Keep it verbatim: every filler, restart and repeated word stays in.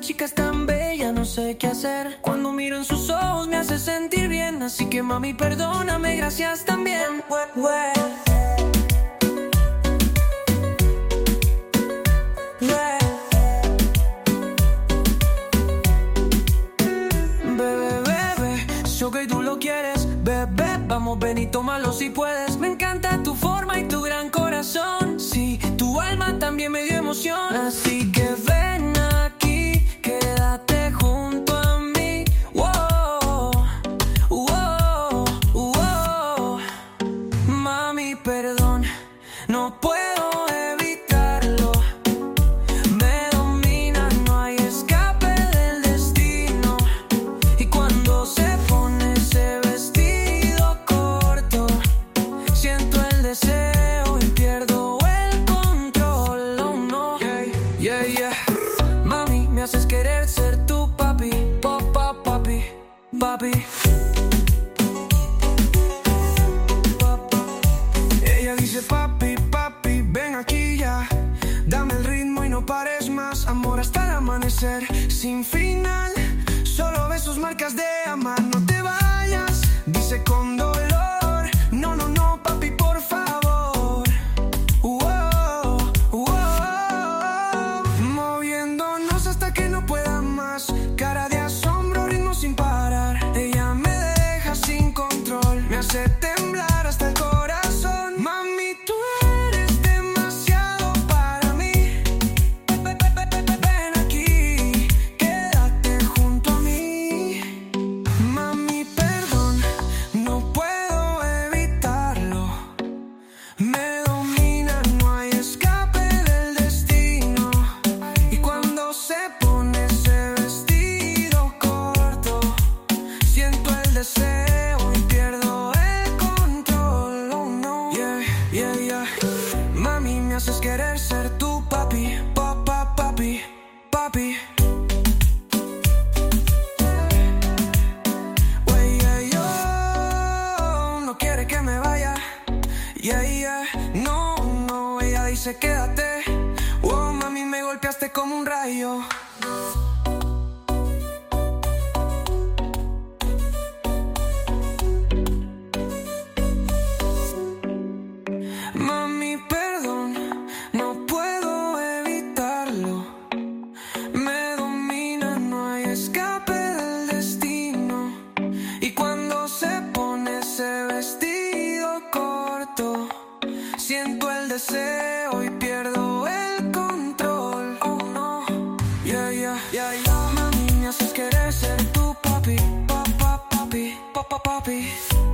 chica es tan bella, no sé qué hacer. Cuando miro en sus ojos me hace sentir bien. Así que mami, perdóname, gracias también. Well, well. Que tú lo quieres, bebé, vamos ven y tómalo si puedes. Me encanta tu forma y tu gran corazón. Sí, tu alma también me dio emoción. Así que ven aquí, quédate junto a mí. Wow, wow, wow. Mami, perdón, no puedo evitarlo. Me domina, no hay escape del destino. Y cuando se deseo y pierdo el control, oh no. Yeah, yeah, yeah. Mami, me haces querer ser tu papi, papá, papi, papi. Ella dice papi, papi, ven aquí ya. Dame el ritmo y no pares más. Amor hasta el amanecer, sin final. Solo besos, marcas de amar. No te vayas, dice con dolor. No, no, no, papi, por favor. Wow, wow. Moviéndonos hasta que no pueda más. Cara de asombro, ritmo sin parar. Ella me deja sin control. Me hace temblar hasta el corazón. Mami, tú eres demasiado para mí. Ven aquí, quédate junto a mí. Mami, perdón, no puedo evitarlo. Me domina, no hay escape del destino. Y cuando se pone ese vestido corto, siento el deseo y pierdo el control, oh no. Yeah, yeah, yeah. Mami, me haces querer ser tu papi, papá, papi, papi. Wey, yeah, yo no quiere que me vaya. Yeah, yeah, no, no, ella dice quédate. Oh, mami, me golpeaste como un rayo. Mami, perdón, no puedo evitarlo. Me domina, no hay escape del destino. Y cuando se pone ese vestido corto, siento el deseo y pierdo el control, oh no. Yeah, yeah, yeah, yeah. Mami, me haces querer ser tu papi, papá, papi, papá, papi.